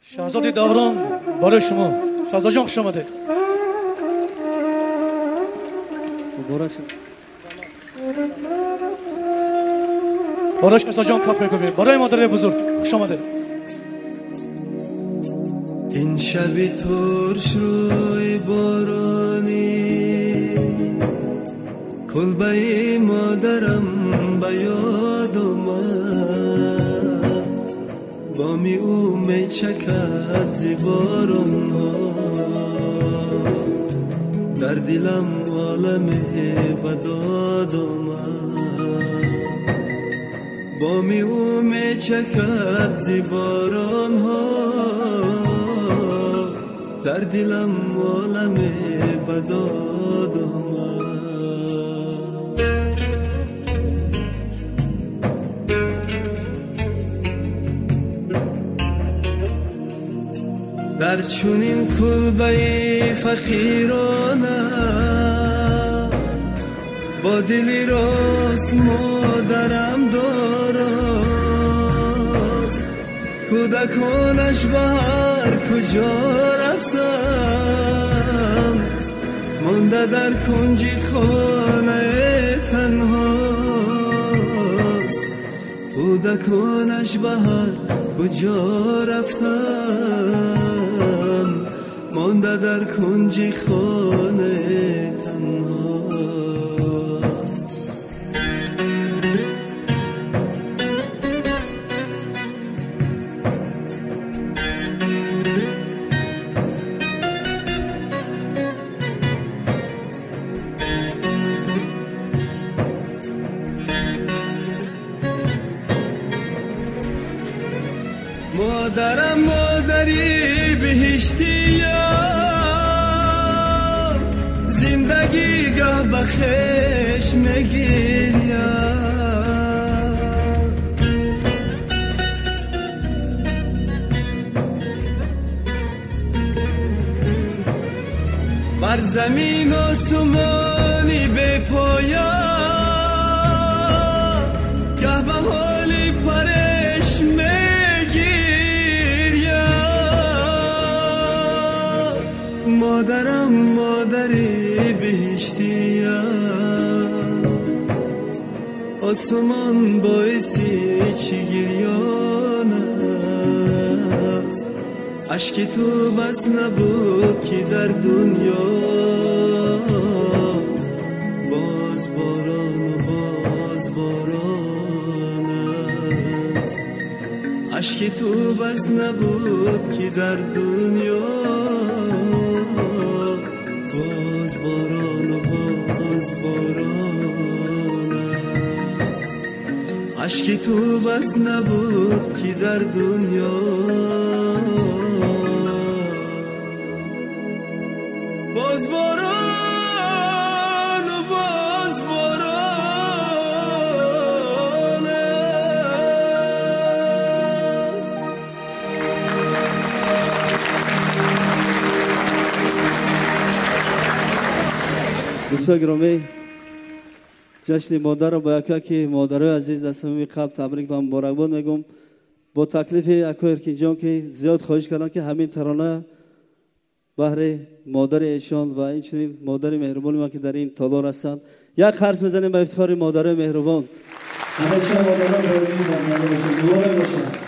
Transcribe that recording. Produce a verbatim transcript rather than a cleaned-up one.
شاهزاده دوران برای شما. شاهزاده جان خوش آمده. مبارک شد. برای شاهزاده جان کافه کوی برای مادر بزرگ خوش آمده. این شبی ترش روی بارانی کلبه مادرم به یاد اومد بامی او می چکد زیباران ها در دلم عالمی بداد اومد بامی او می چکد زیباران ها در دلم عالمی بداد اومد در چونین کلبه فقیرانه با دلی راست مادرم داراست کودکانش به هر کجا رفتم مانده در کنجی خانه تنهاست کودکانش به هر کجا رفتم مانده در کنجی خانه تنهاست مادرم مادری بهشتی زندگی گه بخش میگیریم بر زمین و سمانی به پایان گه به حالی پرش مادرم مادری بهشتیم آسمان باعثی چی گریان است عشق تو بس نبود که در دنیا باز باران و باز باران است عشق تو بس نبود که در دنیا باز باران و باز باران است عشق تو بس نبود که در دنیا باز باران و باز باران است. بسیار گرامی جشن مادر رو با یکی که مادرای عزیز از صمیم قلب تبریک و مبارکباد میگم با تکلیف اکایر که جان که زیاد خواهش کردن که همین ترانه بهر مادر ایشان و این چنین مادر مهربان ما که در این تالار هستند یک خرس بزنیم به افتخار مادر مهربان. همه شما مادران رو ببینید از مادر باشید.